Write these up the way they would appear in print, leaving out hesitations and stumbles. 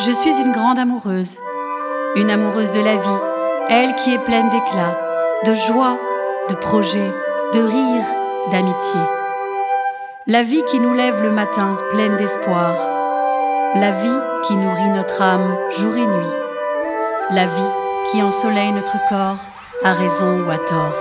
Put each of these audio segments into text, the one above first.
Je suis une grande amoureuse, une amoureuse de la vie, elle qui est pleine d'éclat, de joie, de projets, de rire, d'amitié. La vie qui nous lève le matin, pleine d'espoir. La vie qui nourrit notre âme jour et nuit. La vie qui ensoleille notre corps, à raison ou à tort.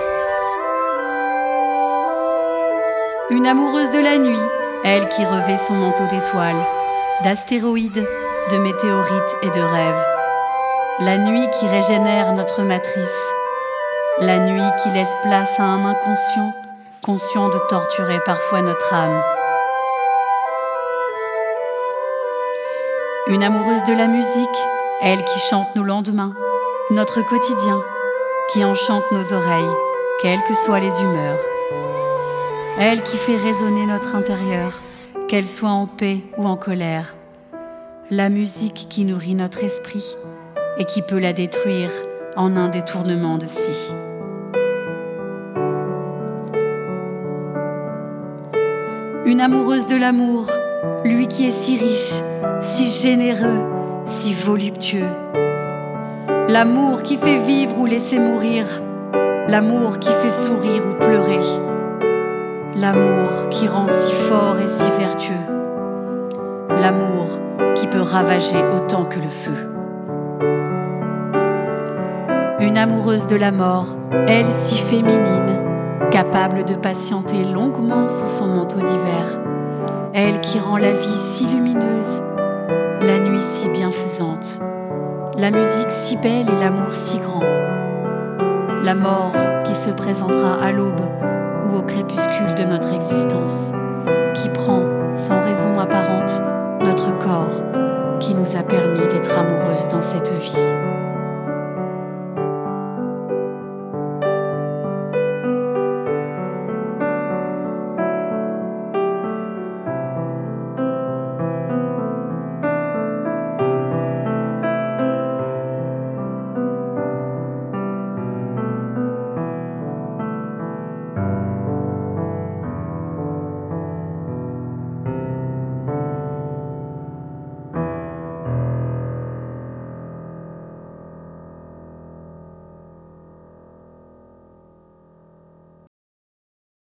Une amoureuse de la nuit, elle qui revêt son manteau d'étoiles, d'astéroïdes, de météorites et de rêves. La nuit qui régénère notre matrice. La nuit qui laisse place à un inconscient, conscient de torturer parfois notre âme. Une amoureuse de la musique, elle qui chante nos lendemains, notre quotidien, qui enchante nos oreilles, quelles que soient les humeurs. Elle qui fait résonner notre intérieur, qu'elle soit en paix ou en colère. La musique qui nourrit notre esprit et qui peut la détruire en un détournement de scie. Une amoureuse de l'amour, lui qui est si riche, si généreux, si voluptueux. L'amour qui fait vivre ou laisser mourir, l'amour qui fait sourire ou pleurer. L'amour qui rend si fort et si vertueux. L'amour qui peut ravager autant que le feu. Une amoureuse de la mort, elle si féminine, capable de patienter longuement sous son manteau d'hiver. Elle qui rend la vie si lumineuse, la nuit si bienfaisante, la musique si belle et l'amour si grand. La mort qui se présentera à l'aube ou au crépuscule de notre existence, qui prend, sans raison apparente, notre corps, qui nous a permis d'être amoureuses dans cette vie.